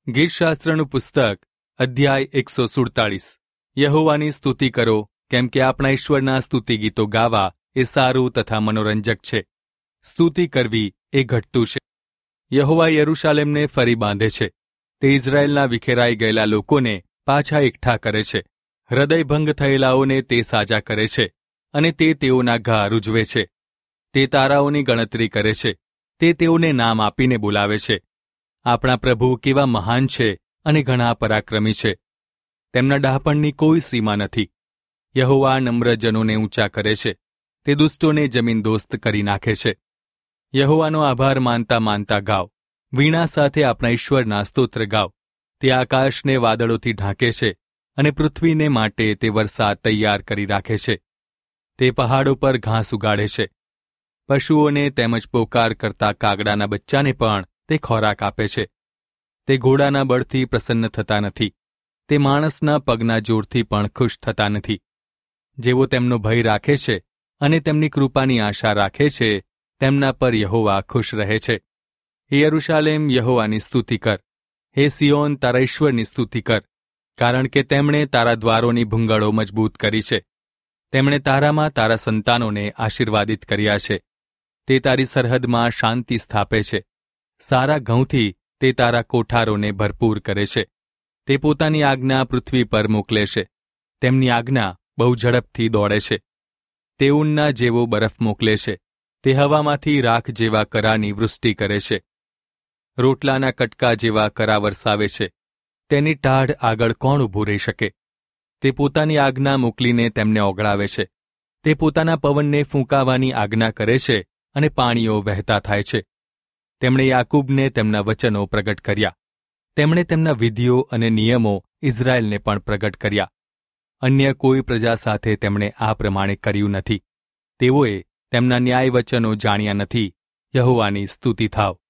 ગીતશાસ્ત્રનું પુસ્તક અધ્યાય 147 યહોવાની સ્તુતિ કરો, કેમ કે આપણા ઈશ્વરના સ્તુતિ ગીતો ગાવા એ સારું તથા મનોરંજક છે. સ્તુતિ કરવી એ ઘટતું છે. યહોવા યરૂશાલેમને ફરી બાંધે છે. તે ઇઝરાયેલના વિખેરાઈ ગયેલા લોકોને પાછા એકઠા કરે છે. હૃદયભંગ થયેલાઓને તે સાજા કરે છે અને તે તેઓના ઘા રૂજવે છે. તે તારાઓની ગણતરી કરે છે. તે તેઓને નામ આપીને બોલાવે છે. આપણા પ્રભુ કેવા મહાન છે અને ઘણા પરાક્રમી છે. તેમના ડહાપણની કોઈ સીમા નથી. યહોવા નમ્રજનોને ઊંચા કરે છે. તે દુષ્ટોને જમીનદોસ્ત કરી નાખે છે. યહોવાનો આભાર માનતા માનતા ગાઓ. વીણા સાથે આપણા ઈશ્વરના સ્તોત્ર ગાઓ. તે આકાશને વાદળોથી ઢાંકે છે અને પૃથ્વીને માટે તે વરસાદ તૈયાર કરી રાખે છે. તે પહાડો પર ઘાસ ઉગાડે છે. પશુઓને તેમજ પોકાર કરતા કાગડાના બચ્ચાને પણ તે ખોરાક આપે છે. તે ઘોડાના બળથી પ્રસન્ન થતા નથી. તે માણસના પગના જોરથી પણ ખુશ થતા નથી. જેઓ તેમનો ભય રાખે છે અને તેમની કૃપાની આશા રાખે છે, તેમના પર યહોવા ખુશ રહે છે. હે યરૂશાલેમ, યહોવાની સ્તુતિ કર. હે સિયોન, તારા ઈશ્વરની સ્તુતિ કર, કારણ કે તેમણે તારા દ્વારોની ભૂંગળો મજબૂત કરી છે. તેમણે તારામાં તારા સંતાનોને આશીર્વાદિત કર્યા છે. તે તારી સરહદમાં શાંતિ સ્થાપે છે. સારા ઘઉંથી તે તારા કોઠારોને ભરપૂર કરે છે. તે પોતાની આજ્ઞા પૃથ્વી પર મોકલે છે. તેમની આજ્ઞા બહુ ઝડપથી દોડે છે. તે ઊનના જેવો બરફ મોકલે છે. તે હવામાંથી રાખ જેવા કરાની વૃષ્ટિ કરે છે. રોટલાના કટકા જેવા કરા વરસાવે છે. તેની ટાઢ આગળ કોણ ઊભું રહી શકે? તે પોતાની આજ્ઞા મોકલીને તેમને ઓગળાવે છે. તે પોતાના પવનને ફૂંકાવાની આજ્ઞા કરે છે અને પાણીઓ વહેતા થાય છે. તેમણે યાકૂબને તેમના વચનો પ્રગટ કર્યા. તેમણે તેમના વિધિઓ અને નિયમો ઇઝરાયેલને પણ પ્રગટ કર્યા. અન્ય કોઈ પ્રજા સાથે તેમણે આ પ્રમાણે કર્યું નથી. તેઓએ તેમના ન્યાય વચનો જાણ્યા નથી. યહોવાની સ્તુતિ થાવ.